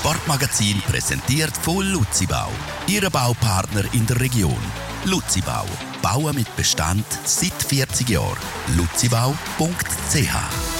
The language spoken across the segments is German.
Sportmagazin präsentiert von Luzibau. Ihr Baupartner in der Region. Luzibau. Bauen mit Bestand seit 40 Jahren. luzibau.ch.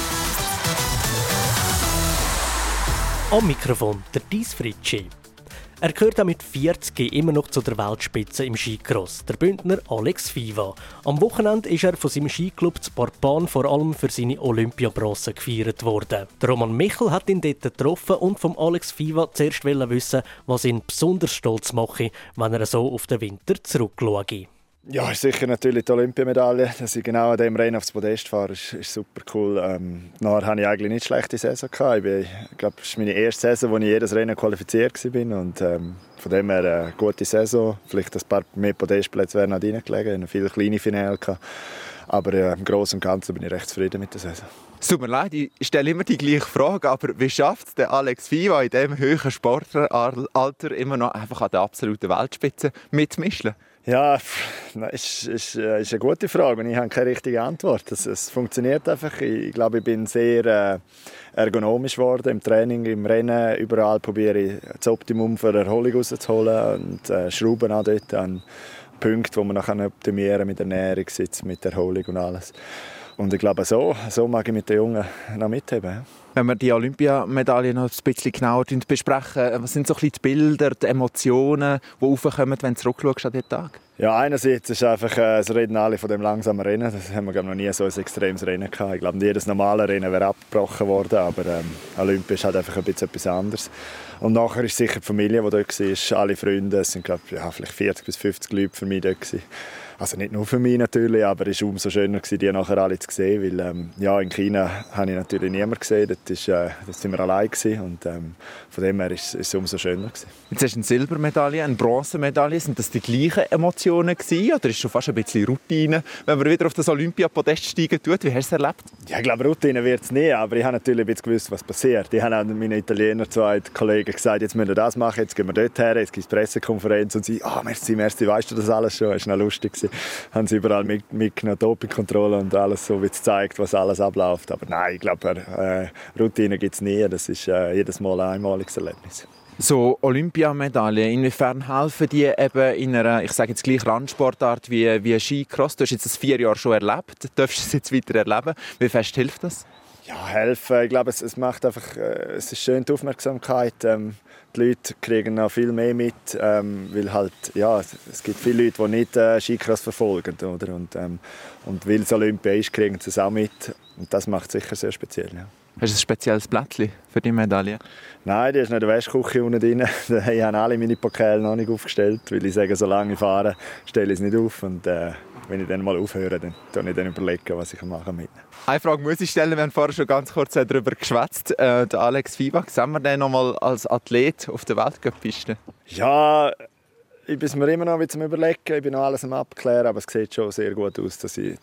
Am Mikrofon der Dies Fritschi. Er gehört auch mit 40 immer noch zu der Weltspitze im Skicross, der Bündner Alex Fiva. Am Wochenende ist er von seinem Skiclub zu Parpan vor allem für seine Olympiabronze gefeiert worden. Der Roman Michel hat ihn dort getroffen und vom Alex Fiva zuerst wissen, was ihn besonders stolz mache, wenn er so auf den Winter zurückschaue. Ja, ist sicher natürlich die Olympiamedaille. Dass ich genau an diesem Rennen aufs Podest fahre, ist super cool. Nachher hatte ich eigentlich nicht schlechte Saison. Ich glaube, es ist meine erste Saison, wo ich jedes Rennen qualifiziert war. Und von dem her eine gute Saison. Vielleicht ein paar mehr Podestplätze wären noch reingelegen. Ich hatte viele kleine Finale. Aber im Großen und Ganzen bin ich recht zufrieden mit der Saison. Es tut mir leid, ich stelle immer die gleiche Frage, aber wie schafft es der Alex Fiva in diesem hohen Sportalter immer noch einfach an der absoluten Weltspitze mitzumischen? Ja, ist eine gute Frage und ich habe keine richtige Antwort. Es funktioniert einfach. Ich glaube, ich bin sehr ergonomisch geworden im Training, im Rennen. Überall probiere ich das Optimum für Erholung rauszuholen und schrauben auch dort an Punkte, wo man noch optimieren kann mit Ernährung, Sitz, mit Erholung und alles. Und ich glaube, so mag ich mit den Jungen noch mitheben. Ja. Wenn wir die Olympiamedaille noch ein bisschen genauer besprechen, was sind so ein bisschen die Bilder, die Emotionen, die aufkommen, wenn du zurückschaust an diesen Tag? Ja, einerseits ist einfach, es reden alle von dem langsamen Rennen. Das haben wir noch nie so ein extremes Rennen gehabt. Ich glaube, jedes normale Rennen wäre abgebrochen worden, aber Olympia ist halt einfach ein bisschen etwas anderes. Und nachher ist sicher die Familie, die dort war, alle Freunde. Es sind, glaube ich, vielleicht 40 bis 50 Leute für mich dort gewesen. Also nicht nur für mich natürlich, aber es war umso schöner, die nachher alle zu sehen, weil in China habe ich natürlich niemanden gesehen, dort waren wir allein und von dem her ist es umso schöner gewesen. Jetzt hast du eine Silbermedaille, eine Bronzemedaille, sind das die gleichen Emotionen gewesen, oder ist es schon fast ein bisschen Routine, wenn man wieder auf das Olympiapodest steigen tut? Wie hast du es erlebt? Ja, ich glaube, Routine wird es nie, aber ich habe natürlich ein bisschen gewusst, was passiert. Ich habe auch meinen Italiener, zwei Kollegen gesagt, jetzt müssen wir das machen, jetzt gehen wir dort her, jetzt gibt es Pressekonferenz und sie, merci, weißt du das alles schon? Das war noch lustig. Haben sie überall mitgenommen, Dopingkontrolle und alles so, wie es zeigt, was alles abläuft. Aber nein, ich glaube, Routine gibt es nie. Das ist jedes Mal ein einmaliges Erlebnis. So Olympiamedaillen, inwiefern helfen die eben in einer, ich sage jetzt gleich Randsportart wie Skicross? Du hast jetzt das 4 Jahre schon erlebt, darfst es jetzt weiter erleben. Wie fest hilft das? Ja, helfen. Ich glaube, es macht einfach, es ist schön die Aufmerksamkeit. Die Leute kriegen noch viel mehr mit, weil halt, ja, es gibt viele Leute, die nicht Skicross verfolgen, oder? Und weil es Olympia ist, kriegen sie es auch mit. Und das macht es sicher sehr speziell. Ja. Hast du ein spezielles Blättchen für die Medaille? Nein, die ist nicht in der Wäschküche unten drin. Ich habe alle meine Pokale noch nicht aufgestellt, weil ich sage, solange ich fahre, stelle ich es nicht auf. Und wenn ich dann mal aufhöre, dann überlege ich, was ich machen kann. Eine Frage muss ich stellen, wir haben vorher schon ganz kurz darüber geschwätzt. Der Alex Fiva, sehen wir den noch mal als Athlet auf der Weltcup-Piste? Ja, ich bin mir immer noch zum Überlegen. Ich bin noch alles am Abklären, aber es sieht schon sehr gut aus, dass ich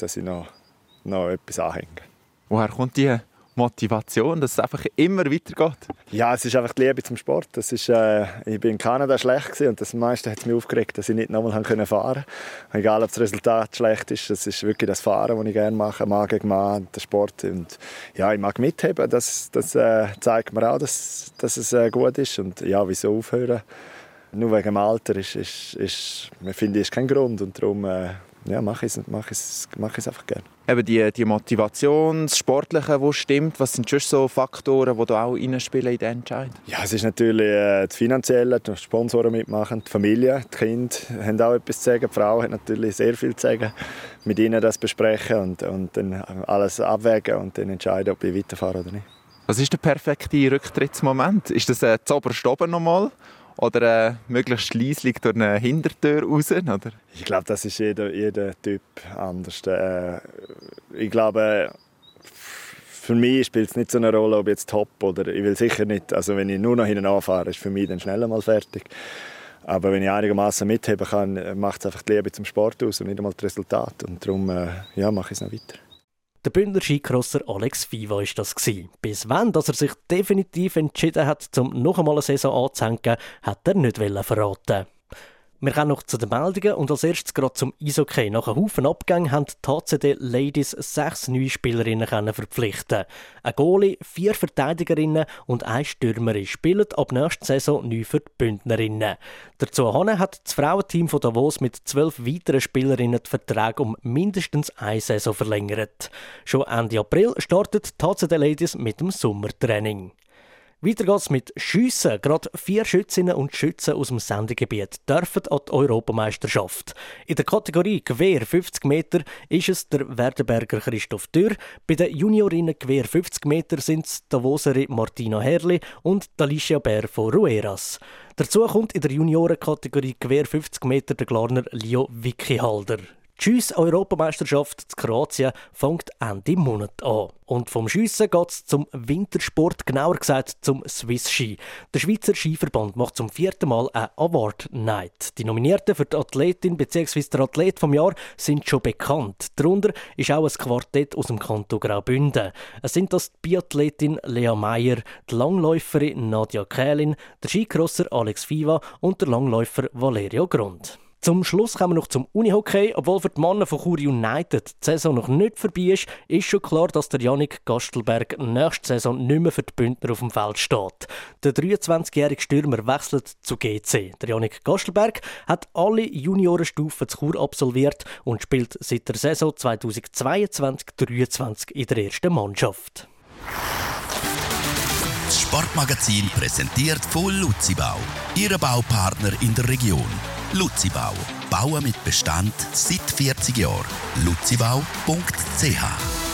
noch etwas anhänge. Woher kommt die Motivation, dass es einfach immer weitergeht? Ja, es ist einfach die Liebe zum Sport. Ich war in Kanada schlecht und das meiste hat mich aufgeregt, dass ich nicht nochmal fahren konnte. Egal, ob das Resultat schlecht ist, das ist wirklich das Fahren, das ich gerne mache, Mann gegen Mann, der Sport. Und ja, ich mag mitheben, das zeigt mir auch, dass es gut ist. Und ja, wieso aufhören? Nur wegen dem Alter finde ich kein Grund und darum mache ich es einfach gerne. Eben die Motivation, das Sportliche, das stimmt, was sind schon so Faktoren, die da auch reinspielen in den Entscheid? Ja, es ist natürlich das Finanzielle, die Sponsoren mitmachen, die Familie, die Kinder haben auch etwas zu sagen, die Frau hat natürlich sehr viel zu sagen, mit ihnen das besprechen und dann alles abwägen und dann entscheiden, ob ich weiterfahre oder nicht. Was ist der perfekte Rücktrittsmoment? Ist das zuoberst oben nochmal? Oder möglichst leislich durch eine Hintertür raus? Oder? Ich glaube, das ist jeder Typ anders. Ich glaube, für mich spielt es nicht so eine Rolle, ob jetzt top oder ich will sicher nicht. Also wenn ich nur noch hinten anfahre, ist für mich dann schnell mal fertig. Aber wenn ich einigermaßen mitheben kann, macht es einfach die Liebe zum Sport aus und nicht einmal das Resultat. Und darum mache ich es noch weiter. Der Bündner Skicrosser Alex Fiva war das. Bis wann dass er sich definitiv entschieden hat, um noch einmal eine Saison anzuhängen, hat er nicht verraten. Wir kommen noch zu den Meldungen und als erstes gerade zum Eishockey. Nach einem Haufen Abgängen haben die HCD Ladies 6 neue Spielerinnen verpflichten. Ein Goalie, 4 Verteidigerinnen und 1 Stürmerin spielen ab nächster Saison neu für die Bündnerinnen. Dazu hat das Frauenteam von Davos mit 12 weiteren Spielerinnen die Verträge um mindestens eine Saison verlängert. Schon Ende April startet die HCD Ladies mit dem Sommertraining. Weiter geht's mit Schiessen. Gerade 4 Schützinnen und Schützen aus dem Sendegebiet dürfen an die Europameisterschaft. In der Kategorie Gewehr 50 Meter ist es der Werdenberger Christoph Dürr. Bei den Juniorinnen Gewehr 50 Meter sind es die Davoserin Martina Herrli und Alicia Bär von Rueras. Dazu kommt in der Juniorenkategorie Gewehr 50 Meter der Glarner Leo Wickihalder. Die Schiess-Europameisterschaft zu Kroatien fängt Ende Monat an. Und vom Schiessen geht es zum Wintersport, genauer gesagt zum Swiss Ski. Der Schweizer Skiverband macht zum 4. Mal eine Award Night. Die Nominierten für die Athletin bzw. der Athlet vom Jahr sind schon bekannt. Darunter ist auch ein Quartett aus dem Kanton Graubünden. Es sind das die Biathletin Lea Meyer, die Langläuferin Nadja Kählin, der Skicrosser Alex Fiva und der Langläufer Valerio Grund. Zum Schluss kommen wir noch zum Unihockey. Obwohl für die Männer von Chur United die Saison noch nicht vorbei ist schon klar, dass der Jannik Gastelberg nächste Saison nicht mehr für die Bündner auf dem Feld steht. Der 23-jährige Stürmer wechselt zu GC. Der Jannik Gastelberg hat alle Juniorenstufen zu Chur absolviert und spielt seit der Saison 2022-23 in der ersten Mannschaft. Das Sportmagazin präsentiert von Luzibau, Ihr Baupartner in der Region. Luzibau. Bauen mit Bestand seit 40 Jahren. luzibau.ch